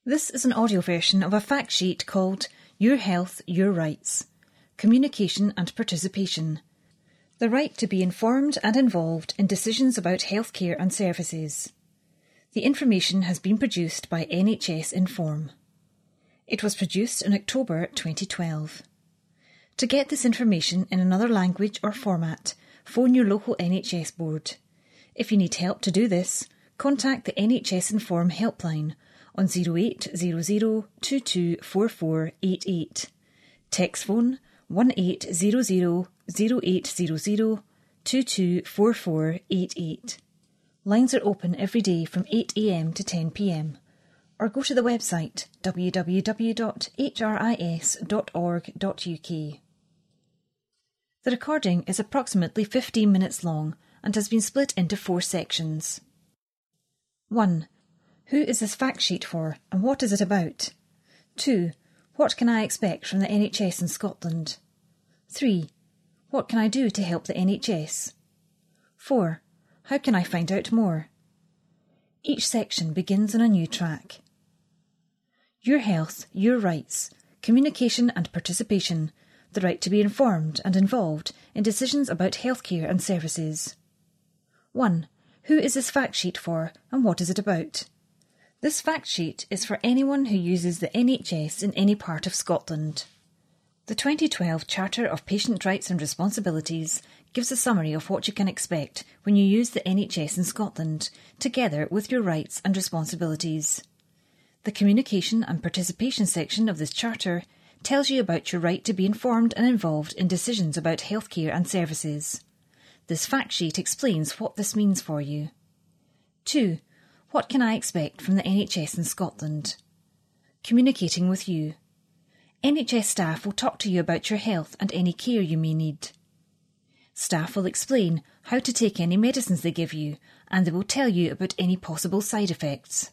This is an audio version of a fact sheet called Your Health, Your Rights. Communication and Participation. The right to be informed and involved in decisions about healthcare and services. The information has been produced by NHS Inform. It was produced in October 2012. To get this information in another language or format, phone your local NHS board. If you need help to do this, contact the NHS Inform helpline on 0800 224488. Text phone 1800 0800 224488. Lines are open every day from 8 a.m. to 10 p.m. or go to the website www.hris.org.uk. The recording is approximately 15 minutes long and has been split into 4 sections. 1. Who is this fact sheet for and what is it about? 2. What can I expect from the NHS in Scotland? 3. What can I do to help the NHS? 4. How can I find out more? Each section begins on a new track. Your health, your rights, communication and participation, the right to be informed and involved in decisions about healthcare and services. 1. Who is this fact sheet for and what is it about? This fact sheet is for anyone who uses the NHS in any part of Scotland. The 2012 Charter of Patient Rights and Responsibilities gives a summary of what you can expect when you use the NHS in Scotland, together with your rights and responsibilities. The Communication and Participation section of this Charter tells you about your right to be informed and involved in decisions about healthcare and services. This fact sheet explains what this means for you. 2. What can I expect from the NHS in Scotland? Communicating with you. NHS staff will talk to you about your health and any care you may need. Staff will explain how to take any medicines they give you, and they will tell you about any possible side effects.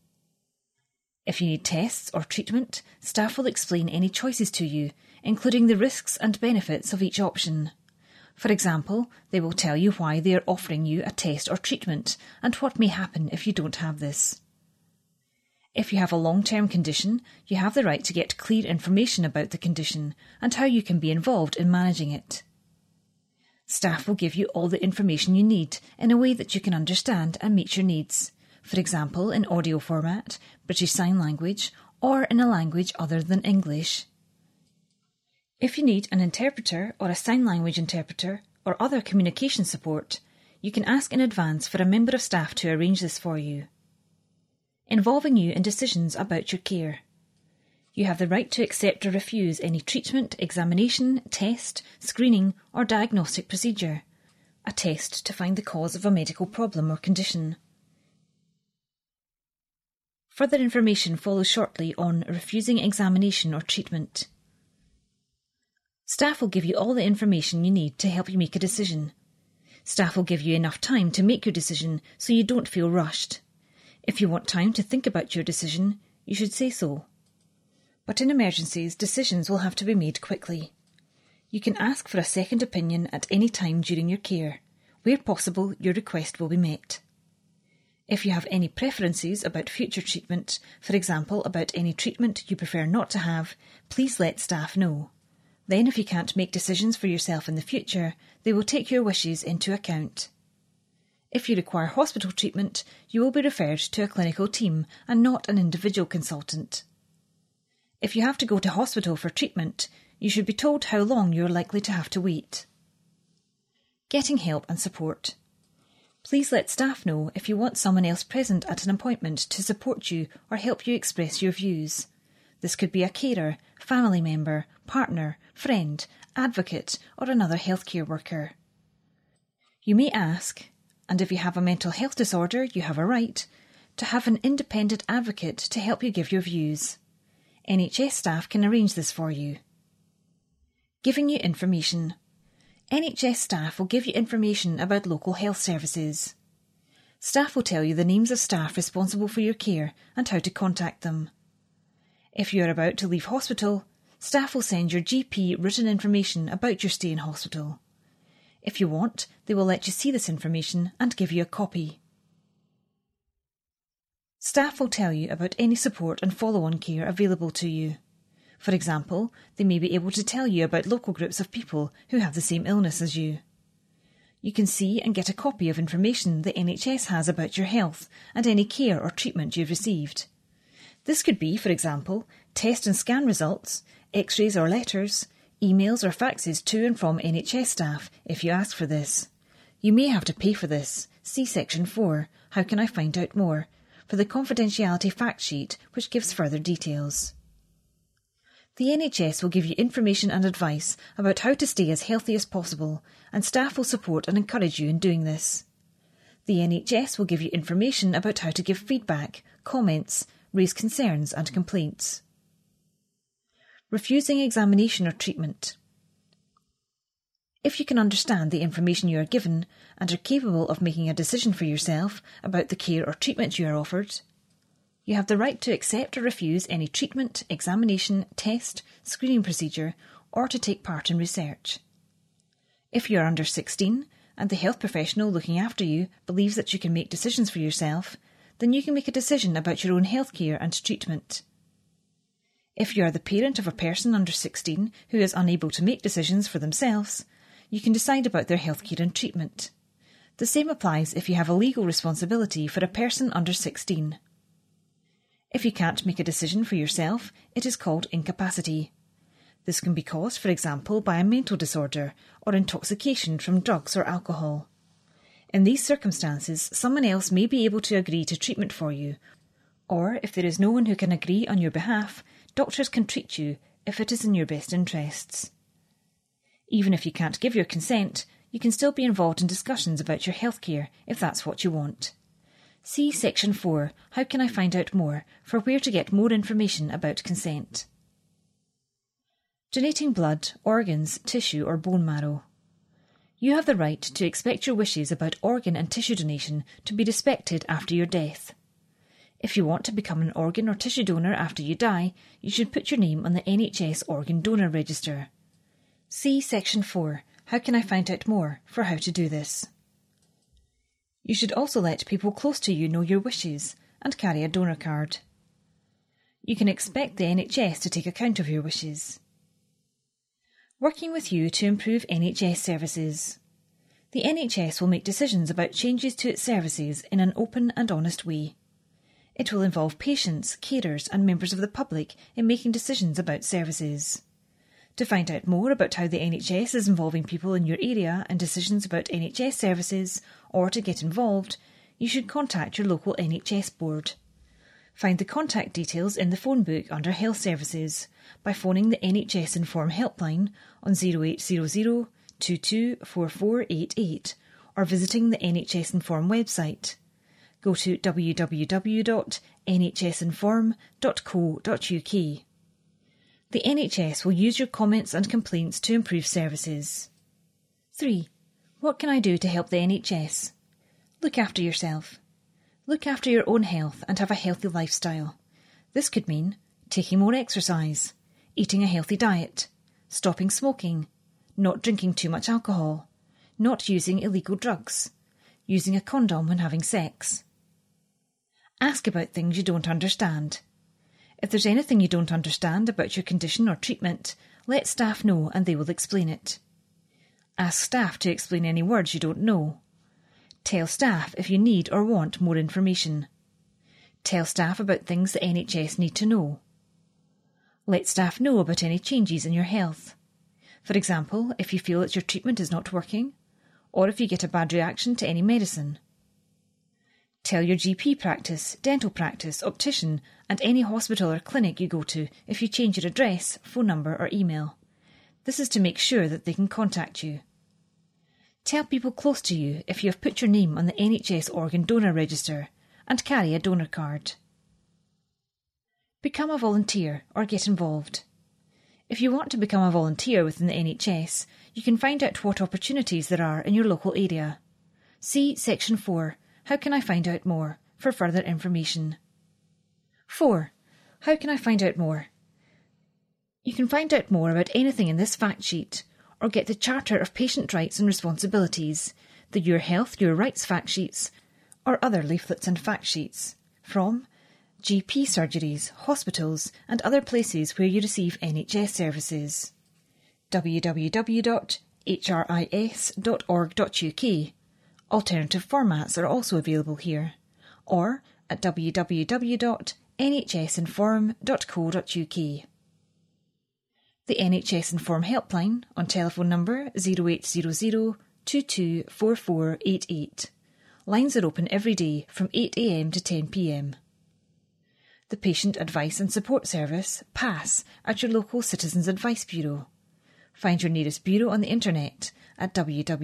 If you need tests or treatment, staff will explain any choices to you, including the risks and benefits of each option. For example, they will tell you why they are offering you a test or treatment and what may happen if you don't have this. If you have a long-term condition, you have the right to get clear information about the condition and how you can be involved in managing it. Staff will give you all the information you need in a way that you can understand and meet your needs, for example in audio format, British Sign Language, or in a language other than English. If you need an interpreter or a sign language interpreter or other communication support, you can ask in advance for a member of staff to arrange this for you. Involving you in decisions about your care. You have the right to accept or refuse any treatment, examination, test, screening or diagnostic procedure, a test to find the cause of a medical problem or condition. Further information follows shortly on refusing examination or treatment. Staff will give you all the information you need to help you make a decision. Staff will give you enough time to make your decision so you don't feel rushed. If you want time to think about your decision, you should say so. But in emergencies, decisions will have to be made quickly. You can ask for a second opinion at any time during your care. Where possible, your request will be met. If you have any preferences about future treatment, for example about any treatment you prefer not to have, please let staff know. Then if you can't make decisions for yourself in the future, they will take your wishes into account. If you require hospital treatment, you will be referred to a clinical team and not an individual consultant. If you have to go to hospital for treatment, you should be told how long you are likely to have to wait. Getting help and support. Please let staff know if you want someone else present at an appointment to support you or help you express your views. This could be a carer, family member, partner, friend, advocate or another healthcare worker. You may ask, and if you have a mental health disorder you have a right, to have an independent advocate to help you give your views. NHS staff can arrange this for you. Giving you information. NHS staff will give you information about local health services. Staff will tell you the names of staff responsible for your care and how to contact them. If you are about to leave hospital, staff will send your GP written information about your stay in hospital. If you want, they will let you see this information and give you a copy. Staff will tell you about any support and follow-on care available to you. For example, they may be able to tell you about local groups of people who have the same illness as you. You can see and get a copy of information the NHS has about your health and any care or treatment you've received. This could be, for example, test and scan results, x-rays or letters, emails or faxes to and from NHS staff if you ask for this. You may have to pay for this. See Section 4, How Can I Find Out More, for the confidentiality fact sheet which gives further details. The NHS will give you information and advice about how to stay as healthy as possible, and staff will support and encourage you in doing this. The NHS will give you information about how to give feedback, comments, raise concerns and complaints. Refusing examination or treatment. If you can understand the information you are given and are capable of making a decision for yourself about the care or treatment you are offered, you have the right to accept or refuse any treatment, examination, test, screening procedure, or to take part in research. If you are under 16 and the health professional looking after you believes that you can make decisions for yourself, then you can make a decision about your own health care and treatment. If you are the parent of a person under 16 who is unable to make decisions for themselves, you can decide about their health care and treatment. The same applies if you have a legal responsibility for a person under 16. If you can't make a decision for yourself, it is called incapacity. This can be caused, for example, by a mental disorder or intoxication from drugs or alcohol. In these circumstances, someone else may be able to agree to treatment for you, or if there is no one who can agree on your behalf, doctors can treat you if it is in your best interests. Even if you can't give your consent, you can still be involved in discussions about your healthcare if that's what you want. See Section 4, How Can I Find Out More, for where to get more information about consent. Donating blood, organs, tissue or bone marrow. You have the right to expect your wishes about organ and tissue donation to be respected after your death. If you want to become an organ or tissue donor after you die, you should put your name on the NHS Organ Donor Register. See Section 4, How Can I Find Out More, for how to do this. You should also let people close to you know your wishes and carry a donor card. You can expect the NHS to take account of your wishes. Working with you to improve NHS services. The NHS will make decisions about changes to its services in an open and honest way. It will involve patients, carers and members of the public in making decisions about services. To find out more about how the NHS is involving people in your area and decisions about NHS services, or to get involved, you should contact your local NHS board. Find the contact details in the phone book under Health Services by phoning the NHS Inform helpline on 0800 224488 or visiting the NHS Inform website. Go to www.nhsinform.co.uk. The NHS will use your comments and complaints to improve services. 3. What can I do to help the NHS? Look after yourself. Look after your own health and have a healthy lifestyle. This could mean taking more exercise, eating a healthy diet, stopping smoking, not drinking too much alcohol, not using illegal drugs, using a condom when having sex. Ask about things you don't understand. If there's anything you don't understand about your condition or treatment, let staff know and they will explain it. Ask staff to explain any words you don't know. Tell staff if you need or want more information. Tell staff about things the NHS need to know. Let staff know about any changes in your health. For example, if you feel that your treatment is not working, or if you get a bad reaction to any medicine. Tell your GP practice, dental practice, optician and any hospital or clinic you go to if you change your address, phone number or email. This is to make sure that they can contact you. Tell people close to you if you have put your name on the NHS Organ Donor Register and carry a donor card. Become a volunteer or get involved. If you want to become a volunteer within the NHS, you can find out what opportunities there are in your local area. See Section 4, How Can I Find Out More, for further information. 4. How can I find out more? You can find out more about anything in this fact sheet, or get the Charter of Patient Rights and Responsibilities, the Your Health, Your Rights fact sheets, or other leaflets and fact sheets from GP surgeries, hospitals and other places where you receive NHS services. www.hris.org.uk. Alternative formats are also available here, or at www.nhsinform.co.uk. The NHS Inform helpline on telephone number 0800 224488. Lines are open every day from 8 a.m. to 10 p.m. The Patient Advice and Support Service, PASS, at your local Citizens Advice Bureau. Find your nearest bureau on the internet at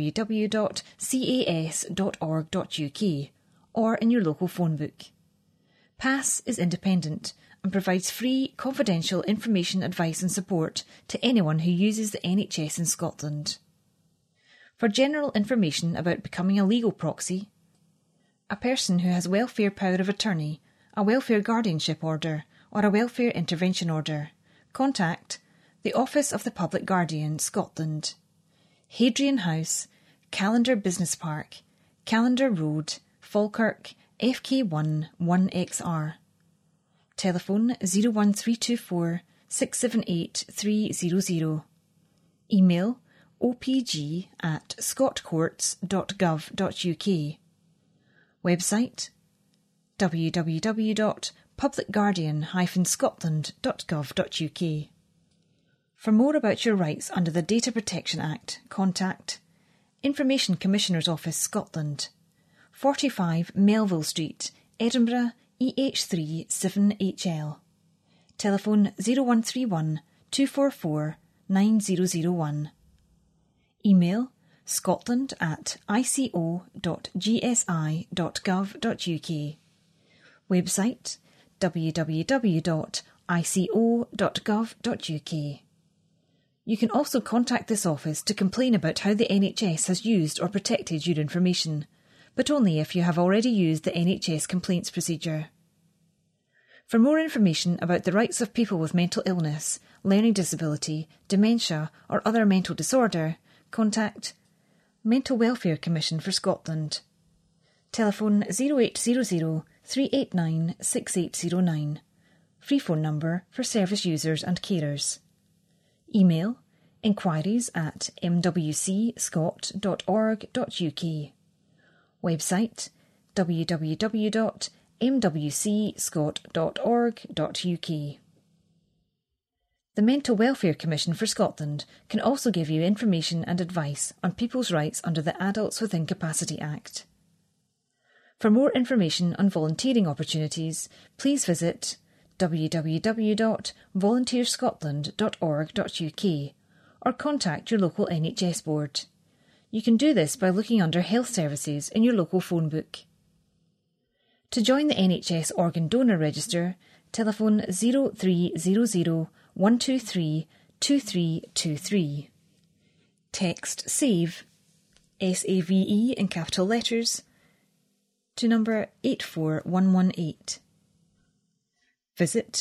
www.cas.org.uk or in your local phone book. PASS is independent and provides free, confidential information, advice and support to anyone who uses the NHS in Scotland. For general information about becoming a legal proxy, a person who has welfare power of attorney, a welfare guardianship order or a welfare intervention order, contact the Office of the Public Guardian, Scotland, Hadrian House, Callendar Business Park, Callendar Road, Falkirk, FK1 1XR. Telephone 01324 678 300. Email opg@scottcourts.gov.uk. Website www.publicguardian-scotland.gov.uk. For more about your rights under the Data Protection Act, contact Information Commissioner's Office, Scotland, 45 Melville Street, Edinburgh, EH3 7HL. Telephone 0131 244 9001. Email scotland@ico.gsi.gov.uk. Website www.ico.gov.uk. You can also contact this office to complain about how the NHS has used or protected your information, but only if you have already used the NHS complaints procedure. For more information about the rights of people with mental illness, learning disability, dementia or other mental disorder, contact Mental Welfare Commission for Scotland. Telephone 0800 389 6809. Free phone number for service users and carers. Email inquiries@mwcscot.org.uk. Website www.mwcscot.org.uk. The Mental Welfare Commission for Scotland can also give you information and advice on people's rights under the Adults with Incapacity Act. For more information on volunteering opportunities, please visit www.volunteerscotland.org.uk or contact your local NHS board. You can do this by looking under Health Services in your local phone book. To join the NHS Organ Donor Register, telephone 0300 123 2323. Text SAVE, SAVE in capital letters, to number 84118. Visit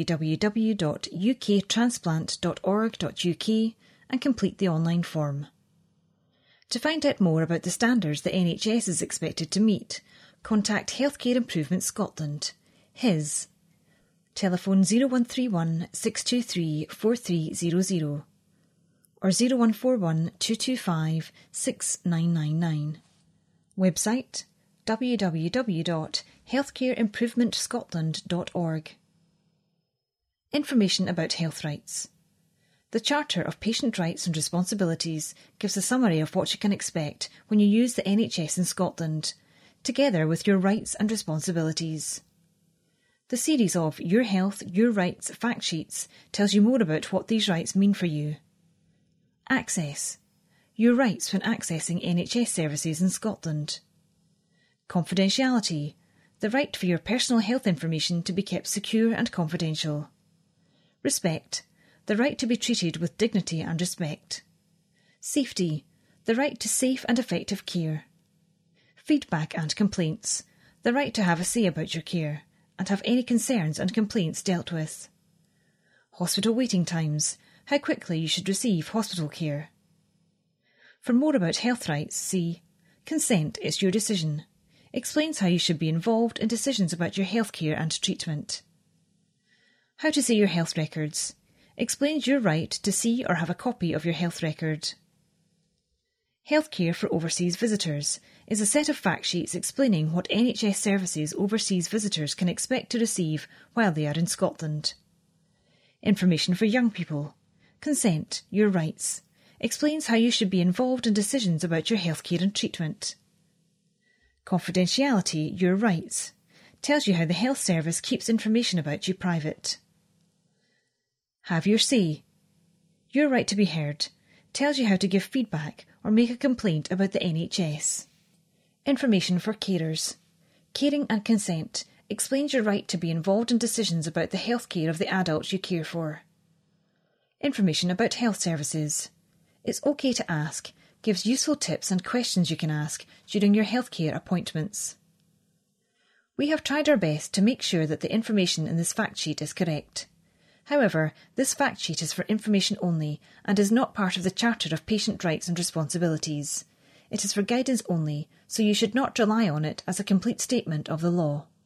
www.uktransplant.org.uk and complete the online form. To find out more about the standards the NHS is expected to meet, contact Healthcare Improvement Scotland, HIS. Telephone 0131 623 4300 or 0141 225 6999. Website www.healthcareimprovementscotland.org. Information about health rights. The Charter of Patient Rights and Responsibilities gives a summary of what you can expect when you use the NHS in Scotland, together with your rights and responsibilities. The series of Your Health, Your Rights fact sheets tells you more about what these rights mean for you. Access. Your rights when accessing NHS services in Scotland. Confidentiality. The right for your personal health information to be kept secure and confidential. Respect. The right to be treated with dignity and respect. Safety. The right to safe and effective care. Feedback and complaints. The right to have a say about your care and have any concerns and complaints dealt with. Hospital waiting times. How quickly you should receive hospital care. For more about health rights, see Consent is your decision. explains how you should be involved in decisions about your healthcare and treatment. How to see your health records. Explains your right to see or have a copy of your health record. Healthcare for overseas visitors is a set of fact sheets explaining what NHS services overseas visitors can expect to receive while they are in Scotland. Information for young people. Consent, your rights. Explains how you should be involved in decisions about your healthcare and treatment. Confidentiality, your rights. Tells you how the health service keeps information about you private. Have your say. Your right to be heard. Tells you how to give feedback or make a complaint about the NHS. Information for carers. Caring and consent explains your right to be involved in decisions about the healthcare of the adults you care for. Information about health services. It's okay to ask, gives useful tips and questions you can ask during your healthcare appointments. We have tried our best to make sure that the information in this fact sheet is correct. However, this fact sheet is for information only and is not part of the Charter of Patient Rights and Responsibilities. It is for guidance only, so you should not rely on it as a complete statement of the law.